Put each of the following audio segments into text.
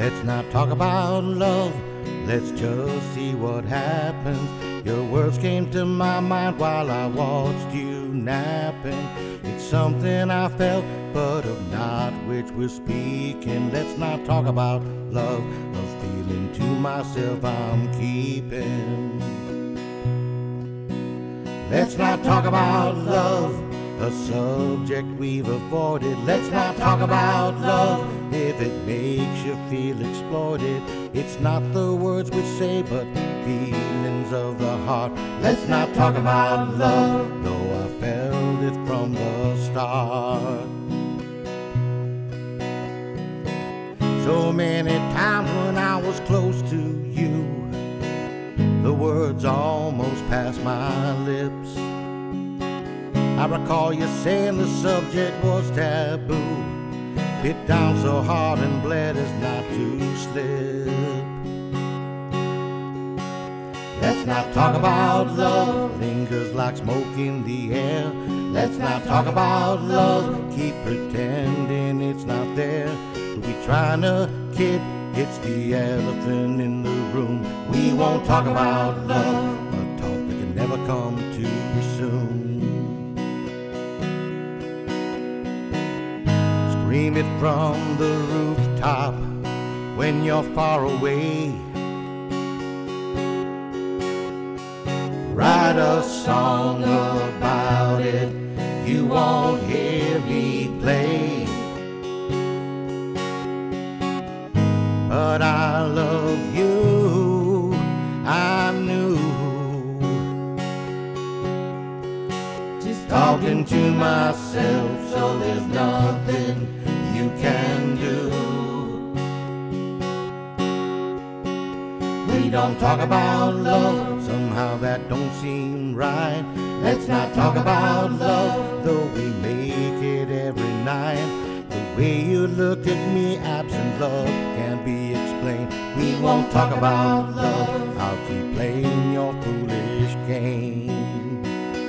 Let's not talk about love, let's just see what happens. Your words came to my mind while I watched you napping. It's something I felt, but of not which we're speaking. Let's not talk about love, a feeling to myself I'm keeping. Let's not talk about love, a subject we've avoided. Let's not talk about love if it makes you feel exploited. It's not the words we say, but feelings of the heart. Let's not talk about love, though I felt it from the start. So many times when I was close to you, the words almost passed my lips. I recall you saying the subject was taboo. Bit down so hard and bled as not to slip. Let's not talk about love, lingers like smoke in the air. Let's not talk about love, keep pretending it's not there. We trying to kid, it's the elephant in the room. We won't talk about love, a talk that can never come too soon. Scream it from the rooftop when you're far away. Write a song about it, you won't hear me play. But I love you, I knew. Just talking to myself, so there's nothing you can do. We don't talk about love, somehow that don't seem right. Let's not talk about love, though we make it every night. The way you looked at me, absent love can't be explained. We won't talk about love, I'll keep playing your foolish game.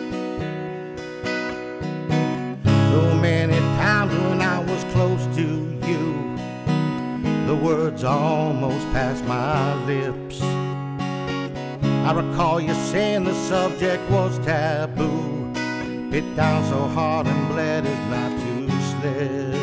So many times when I was close to you, the words almost passed my lips. I recall you saying the subject was taboo. Bit down so hard and bled as not to slip.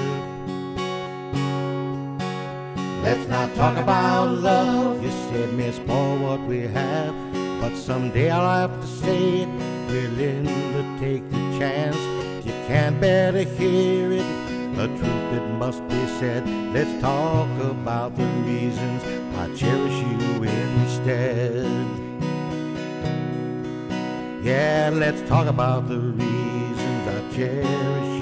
Let's not talk about love, you said miss for what we have. But someday I'll have to say it, willing to take the chance. You can't bear to hear it, a truth that must be said. Let's talk about the reasons I cherish you instead. Yeah, let's talk about the reasons I cherish